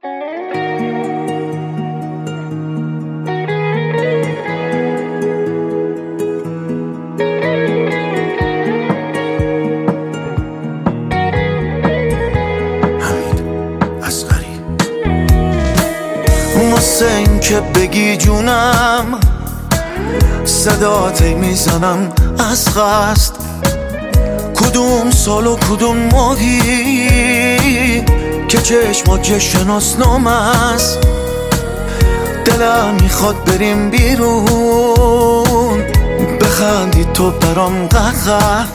واسه این که بگی جونم صدات میزنم از قصد، کدوم سال و کدوم ماهی که چشمات شناسنامه است. دلم میخواد بریم بیرون، بخندی تو برام قهقه،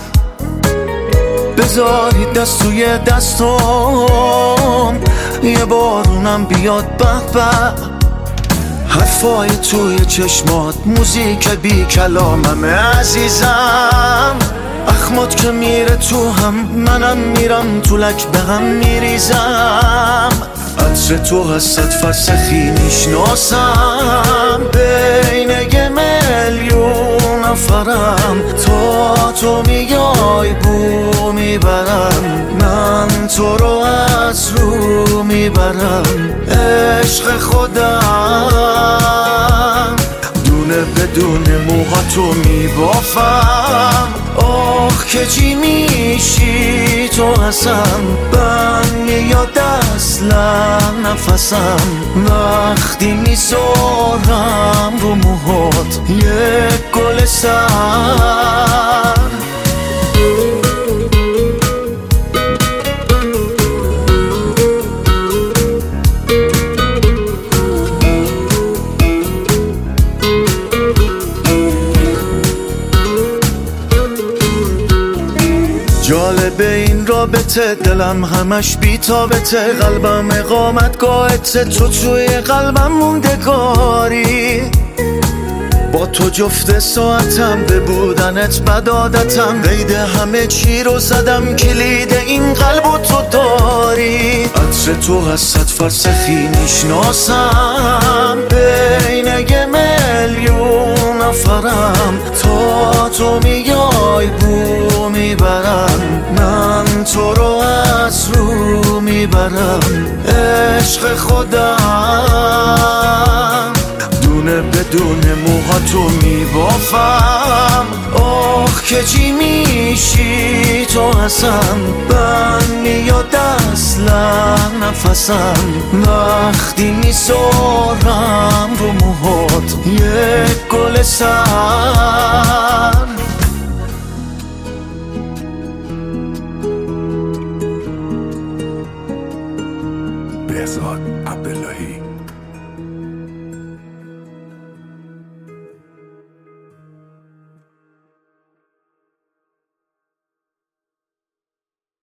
بذاری دست توی دستم، یه بارونم بیاد به به. حرفای توی چشمات موزیک بی کلاممه عزیزم، اخمات که میره تو هم منم میرم تو لک به هم میریزم. عطر تو هست فرسخی میشناسم، بین یه میلیون نفرم، تا تو میای بو میبرم، من تو رو از رو میبرم. عشق خودم دونه بدون موهاتو میبافم، آخ که چی میشی تو هستم، من میاد اصلا نفسم وقتی میذارم رو موهات یک گل سر. جالبه این رابطه، دلم همش بی‌تابته، قلبم اقامتگاهته، تو توی قلبم موندگاری. با تو جفت ساعتم، به بودنت بد عادتم، قید همه چی رو زدم، کلید این قلبو تو داری. عطر تو هست فرسخی میشناسم، بین یه میلیون نفرم، تا تو میای بو میبرم، من تو رو از رو میبرم. عشق خودم دونه بدون موهاتو میبافم، آخ که چی میشی تو هستم، من میاد اصلا نفسم وقتی میذارم رو موهات یک گل سر. بهزاد عبداللهی